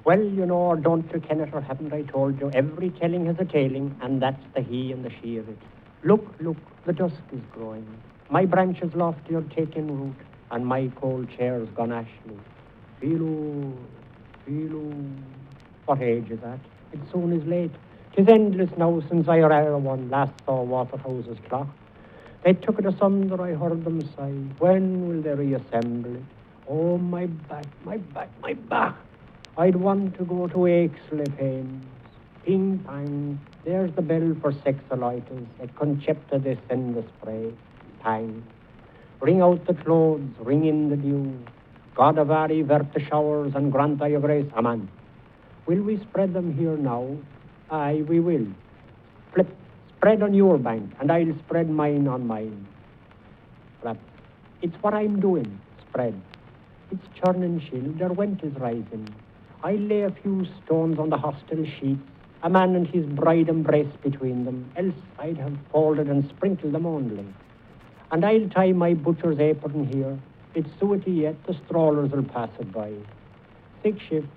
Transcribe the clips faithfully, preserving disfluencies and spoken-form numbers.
Well, you know, or don't you ken it, or haven't I told you, every telling has a tailing, and that's the he and the she of it. Look, look, the dusk is growing. My branches lofty are taking root, and my cold chair's gone ashly. Feel-oo, feel-oo. What age is that? It soon is late. 'Tis endless now since I or one last saw Waterhouse's clock. They took it asunder, I heard them sigh. When will they reassemble it? Oh, my back, my back, my back. I'd want to go to Aixley Pains. Ping, pang, there's the bell for sexolitis. At Concepta they send the spray. Pang. Ring out the clothes, ring in the dew. God avari, vert the showers, and grant thy grace. Amen. Will we spread them here now? Aye, we will. Flip, spread on your bank, and I'll spread mine on mine. Flap. It's what I'm doing, spread. It's churning chill, their went is rising. I'll lay a few stones on the hostel sheets, a man and his bride embraced between them, else I'd have folded and sprinkled them only. And I'll tie my butcher's apron here. It's suety yet, the strollers will pass it by. Six shifts,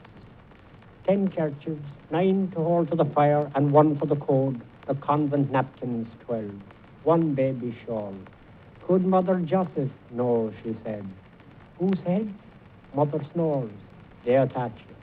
ten kerchiefs, nine to hold to the fire, and one for the code, the convent napkins twelve, one baby shawl. Could Mother Joseph? No, she said. Who said? Mother snores. They attach it.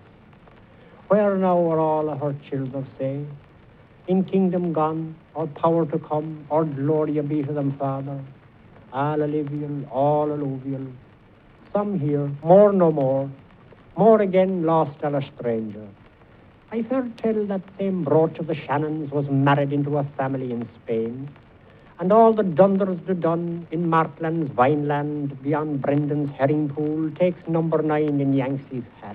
Where now are all her children, say? In kingdom gone, or power to come, or glory be to them, Father? All alluvial, all alluvial. Some here, more no more, more again lost and a stranger. I've heard tell that same brooch of the Shannons was married into a family in Spain, and all the dunders do done in Martland's Vineland beyond Brendan's herring pool takes number nine in Yanksee's hat.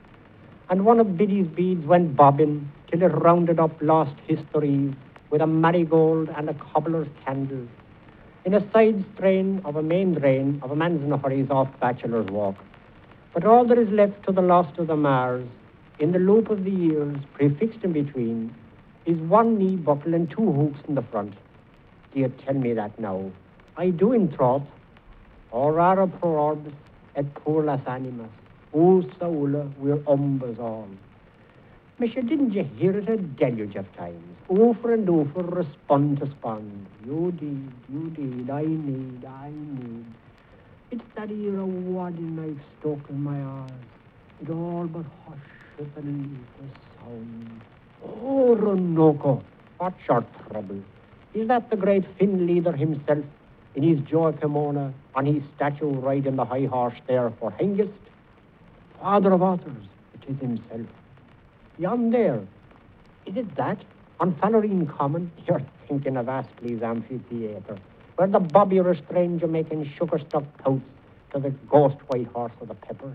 And one of Biddy's beads went bobbing till it rounded up lost histories with a marigold and a cobbler's candle in a side strain of a main drain of a man's hurries off Bachelor's Walk. But all that is left to the lost of the Mars, in the loop of the ears, prefixed in between, is one knee buckle and two hoops in the front. Do you tell me that now? I do in troth. Or rara pro orbis et pur las animas. O saula, we're umbers all. Monsieur, didn't you hear it a deluge of times? Over and over, respond to spond. You did, you did, I need, I need. It's that ear of wadding knife stuck in my eyes. It all but hushes and leaves the sound. Oh, Ronoko, what's your trouble? Is that the great Finn leader himself, in his joy Pomona, on his statue riding the high horse there for Hengist? Father of authors, it is himself. Yon there, is it that? On Fallerine Common, you're thinking of Astley's amphitheatre, where the bobby or a stranger making sugar-stuffed pouts to the ghost white horse of the Peppers.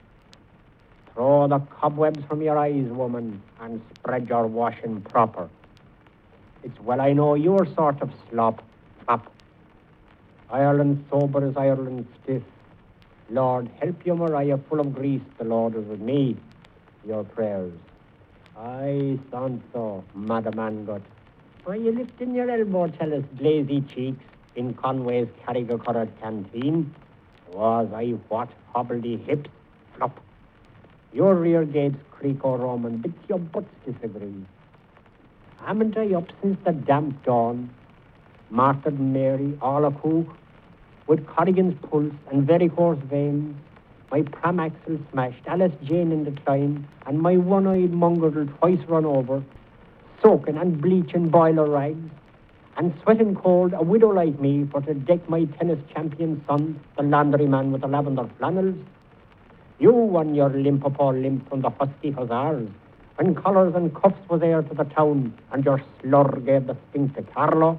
Throw the cobwebs from your eyes, woman, and spread your washing proper. It's well I know your sort of slop, fop. Ireland sober as Ireland stiff. Lord, help you, Maria, full of grease, the Lord is with me. Your prayers. Aye, Santo, Madam Angot. Why you lifting your elbow, tell us, glazy cheeks, in Conway's Carrigacorrad canteen? Was I what, hobbledy hips, flop. Your rear gates creak o' Roman, but your butts disagree. Haven't I up since the damp dawn, martyred Mary, all a cook, with Corrigan's pulse and varicose veins, my pram axle smashed, Alice Jane in decline, and my one-eyed mongrel twice run over, soaking and bleaching boiler rags, and sweating cold, a widow like me, for to deck my tennis champion son, the laundryman with the lavender flannels. You won your limp up all limp from the husky hussars, when collars and cuffs was heir to the town, and your slur gave the stink to Carlo.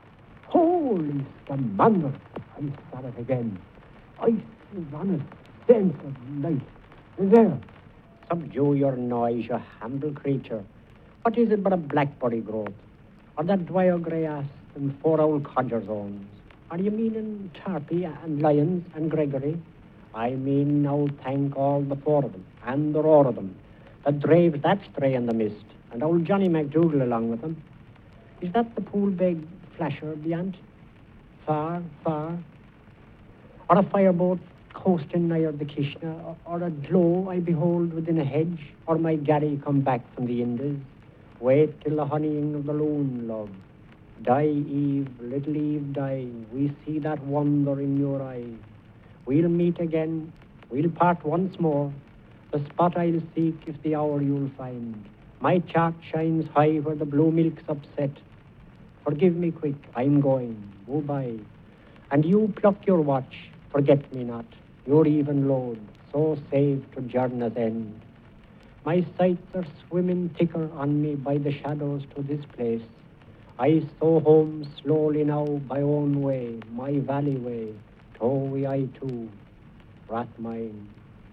Holy scamander, I saw it again. Ice is on it, sense of life. Is there? Subdue your noise, you humble creature. What is it but a blackberry growth? Or that dwyer grey ass and four old codger's owns? Are you meaning Tarpey and Lyons and Gregory? I mean now thank all the four of them, and the roar of them, that drave that stray in the mist, and old Johnny MacDougall along with them. Is that the pool-beg flasher beyond? Far, far? Or a fireboat coasting nigher the Kishna, or, or a glow I behold within a hedge, or my Gary come back from the Indies. Wait till the honeying of the loon, love. Die, Eve, little Eve, die. We see that wonder in your eye. We'll meet again, we'll part once more. The spot I'll seek if the hour you'll find. My chart shines high where the blue milk's upset. Forgive me quick, I'm going, goodbye. And you pluck your watch, forget me not, your even load, so saved to journey's end. My sights are swimming thicker on me by the shadows to this place. I so home slowly now by own way, my valley way, towy I too, Rathmine.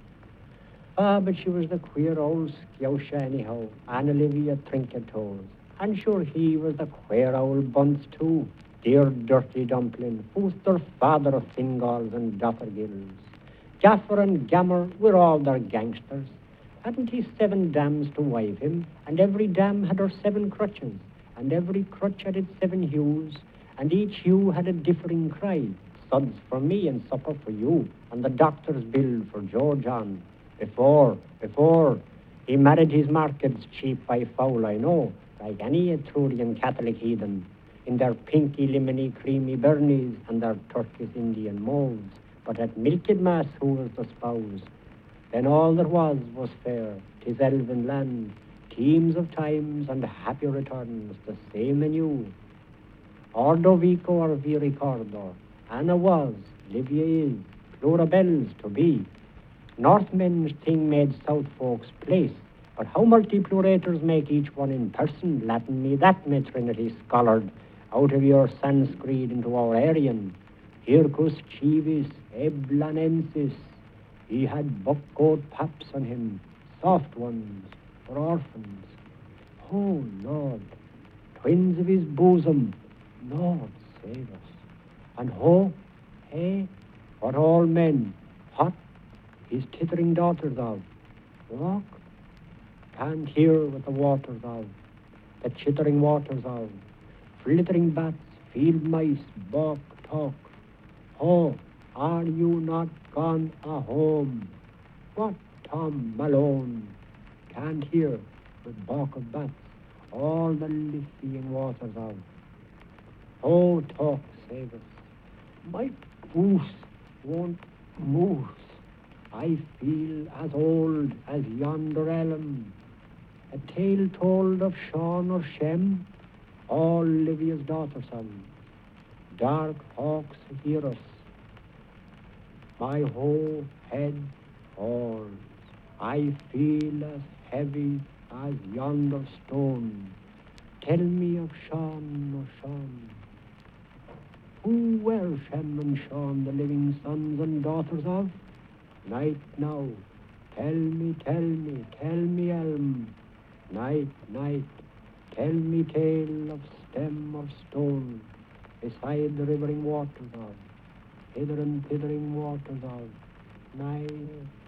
Ah, but she was the queer old scousha anyhow, Anne Olivia Trinketoes. And sure he was the queer old bunce too, dear dirty dumpling, who's their father of Fingalls and Doffergills. Gaffer and Gammer were all their gangsters. Hadn't he seven dams to wive him, and every dam had her seven crutches, and every crutch had its seven hues, and each hue had a differing cry. Suds for me and supper for you, and the doctor's bill for Joe John. Before, before, he married his markets cheap by foul, I know, like any Etrurian Catholic heathen, in their pinky, lemony, creamy burnies and their Turkish Indian molds. But at milked mass who was the spouse? Then all there was was fair, 'tis elven land, teams of times and happy returns, the same anew. Ordovico or Viricordo, Anna was, Livia is, Plurabels to be. Northmen's thing made South folks place, but how multiplurators make each one in person, Latin me that may Trinity scholared, out of your Sanskrit into our Aryan. Hircus civis eblanensis, he had buckcoat paps on him, soft ones, for orphans. Oh, Lord, twins of his bosom, Lord, save us. And ho, hey, what all men, hot, his tittering daughters of. Walk, can't hear what the waters of, the chittering waters of, flittering bats, field mice, balk, talk. Oh, are you not gone a home? What Tom Malone can't hear with balk of bats, all the liffying waters of. Oh, talk, save us. My goose won't move. I feel as old as yonder elm. A tale told of Sean or Shem, all Livia's daughter son. Dark hawks hear us. My whole head falls. I feel as heavy as yonder stone. Tell me of Sean or Sean. Who were Shem and Sean, the living sons and daughters of? Night now, tell me, tell me, tell me, elm. Night, night, tell me tale of stem or stone, beside the rivering waters of, hither and thithering waters of, night.